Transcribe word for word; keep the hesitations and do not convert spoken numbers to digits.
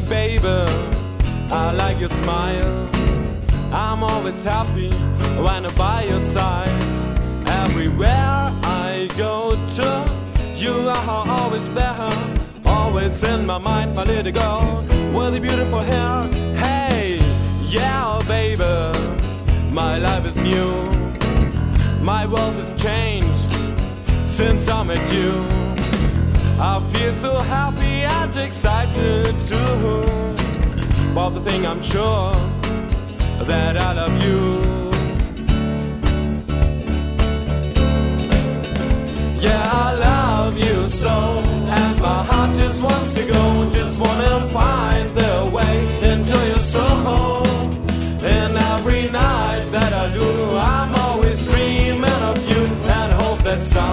baby, I like your smile. I'm always happy when I'm by your side. Everywhere I go to, you are always there, always in my mind, my little girl with the beautiful hair. Hey, yeah, baby, my life is new. My world has changed since I met you. I feel so happy and excited too. But the thing I'm sure that I love you. Yeah, I love you so, and my heart just wants to go. Just wanna find the way into your soul. And every night that I do, I'm always dreaming of you, and hope that someday